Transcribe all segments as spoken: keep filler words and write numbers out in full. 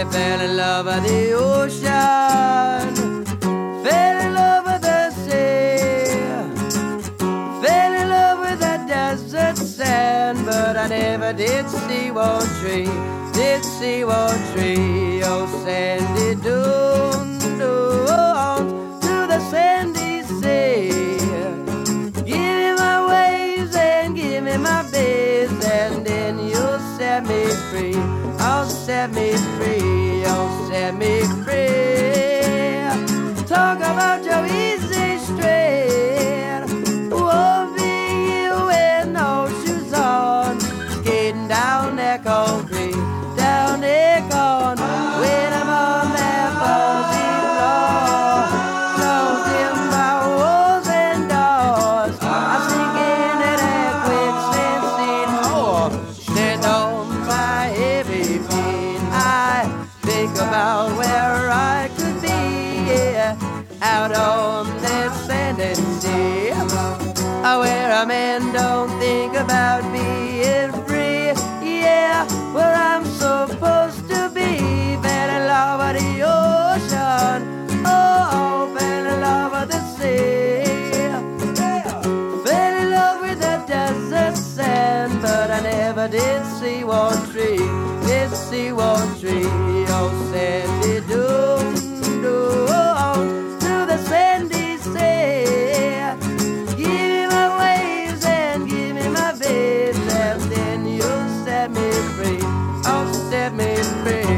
fell in love with the ocean, fell in love with the sea, fell in love with the desert sand, but I never did see one tree, did see one tree. Oh, sandy dunes, dunes to the sandy sea. Give me my waves and give me my bays, and then you'll set me free. Oh, set me free, oh, set me free. Talk about your easy straight. Won't be you with no shoes on, skating down that concrete, down that concrete. When I'm on that fuzzy floor, closed in by walls and doors, I sink into that quicksand scene. Oh, stand on my heavy feet. I think about where I could be, yeah, out on that sandy sea, where a man don't think about being free. Yeah, where I'm supposed to be, fell in love with the ocean, oh, fell in love with the sea, fell in love with the desert sand, but I never did see one tree, did see one tree. Oh, sandy dunes, dunes to the sandy sea. Give me my waves and give me my babes, and then you'll set me free, oh, set me free.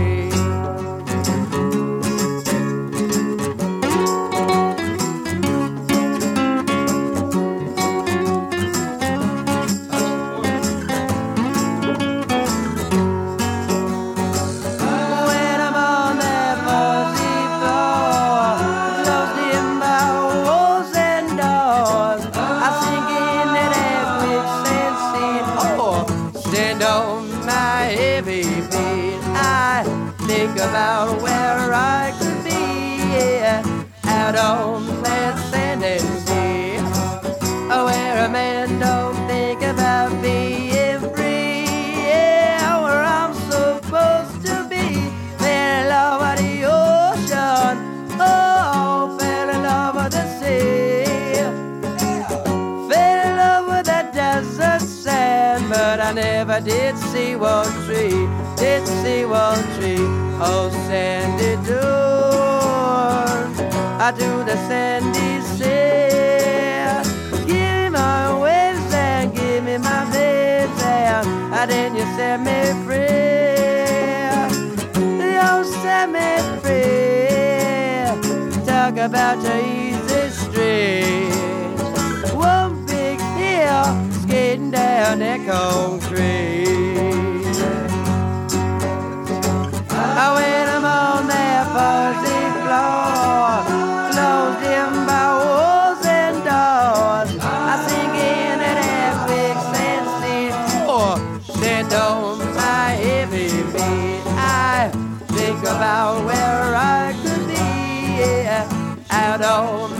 When I'm on that fuzzy floor, closed in by walls and doors, I sink into that quicksand scene. Oh, stand on my heavy feet. I think about where I could be, yeah, out on that sandy sea, where a man don't think about being free. Yeah, where I'm supposed to be, fell in love with the ocean, oh, fell in love with the sea, fell in love with the desert sand, but I never did see one tree, did see one tree. Oh, sandy dunes, I do the sandy sea. Give me my waves and give me my babes, and then you set me free. You set me free. Talk about your easy street. One big hill skating down that concrete. When I'm on that fuzzy floor, closed in by walls and doors, I sink into that quicksand scene. Oh, stand on my heavy feet. I think about where I could be, yeah, out on